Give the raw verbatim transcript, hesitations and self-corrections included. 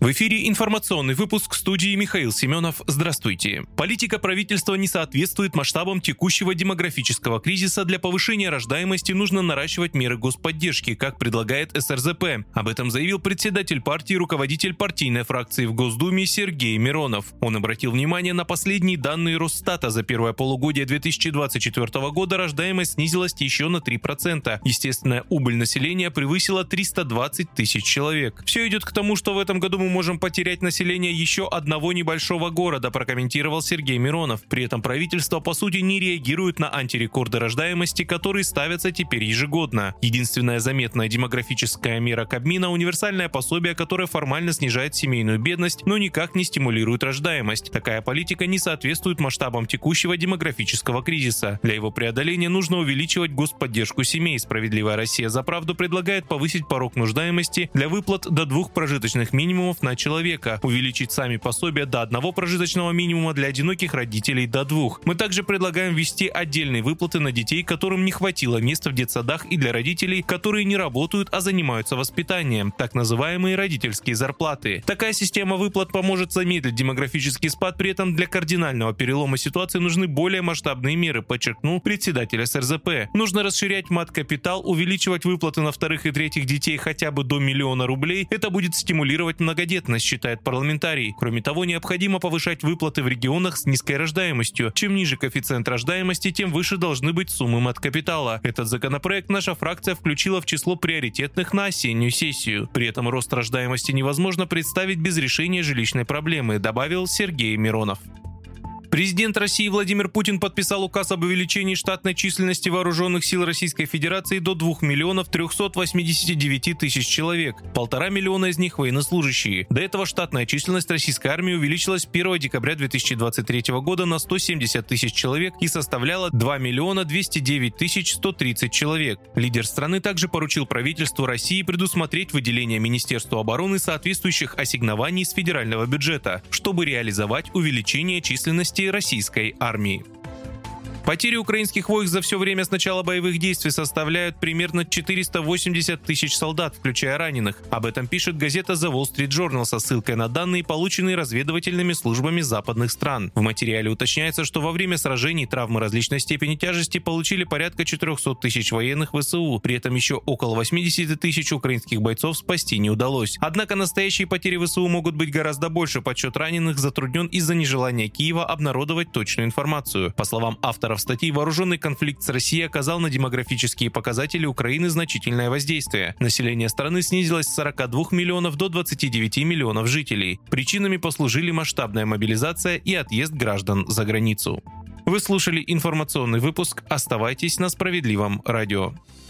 В эфире информационный выпуск, в студии Михаил Семенов. Здравствуйте. Политика правительства не соответствует масштабам текущего демографического кризиса. Для повышения рождаемости нужно наращивать меры господдержки, как предлагает эс эр зэ пэ. Об этом заявил председатель партии, руководитель партийной фракции в Госдуме Сергей Миронов. Он обратил внимание на последние данные Росстата. За первое полугодие две тысячи двадцать четвёртого года рождаемость снизилась еще на три процента. Естественная убыль населения превысила триста двадцать тысяч человек. Все идет к тому, что в этом году мы можем потерять население еще одного небольшого города, прокомментировал Сергей Миронов. При этом правительство, по сути, не реагирует на антирекорды рождаемости, которые ставятся теперь ежегодно. Единственная заметная демографическая мера Кабмина – универсальное пособие, которое формально снижает семейную бедность, но никак не стимулирует рождаемость. Такая политика не соответствует масштабам текущего демографического кризиса. Для его преодоления нужно увеличивать господдержку семей. «Справедливая Россия за правду» предлагает повысить порог нуждаемости для выплат до двух прожиточных минимумов на человека, увеличить сами пособия до одного прожиточного минимума для одиноких родителей до двух. Мы также предлагаем ввести отдельные выплаты на детей, которым не хватило места в детсадах, и для родителей, которые не работают, а занимаются воспитанием, так называемые родительские зарплаты. Такая система выплат поможет замедлить демографический спад, при этом для кардинального перелома ситуации нужны более масштабные меры, подчеркнул председатель эс эр зэ пэ. Нужно расширять мат-капитал, увеличивать выплаты на вторых и третьих детей хотя бы до миллиона рублей. Это будет стимулировать многодетность, считает парламентарий. Кроме того, необходимо повышать выплаты в регионах с низкой рождаемостью. Чем ниже коэффициент рождаемости, тем выше должны быть суммы мат-капитала. Этот законопроект наша фракция включила в число приоритетных на осеннюю сессию. При этом рост рождаемости невозможно представить без решения жилищной проблемы, добавил Сергей Миронов. Президент России Владимир Путин подписал указ об увеличении штатной численности вооруженных сил Российской Федерации до двух миллионов трехсот восьмидесяти девяти тысяч человек. Полтора миллиона из них военнослужащие. До этого штатная численность российской армии увеличилась первого декабря две тысячи двадцать третьего года на сто семьдесят тысяч человек и составляла два миллиона двести девять тысяч сто тридцать человек. Лидер страны также поручил правительству России предусмотреть выделение Министерству обороны соответствующих ассигнований из федерального бюджета, чтобы реализовать увеличение численности российской армии. Потери украинских войск за все время с начала боевых действий составляют примерно четыреста восемьдесят тысяч солдат, включая раненых. Об этом пишет газета The Wall Street Journal со ссылкой на данные, полученные разведывательными службами западных стран. В материале уточняется, что во время сражений травмы различной степени тяжести получили порядка четырехсот тысяч военных вэ эс у. При этом еще около восьмидесяти тысяч украинских бойцов спасти не удалось. Однако настоящие потери вэ эс у могут быть гораздо больше. Подсчет раненых затруднен из-за нежелания Киева обнародовать точную информацию. По словам автора в статье, вооруженный конфликт с Россией оказал на демографические показатели Украины значительное воздействие. Население страны снизилось с сорока двух миллионов до двадцати девяти миллионов жителей. Причинами послужили масштабная мобилизация и отъезд граждан за границу. Вы слушали информационный выпуск. Оставайтесь на Справедливом радио.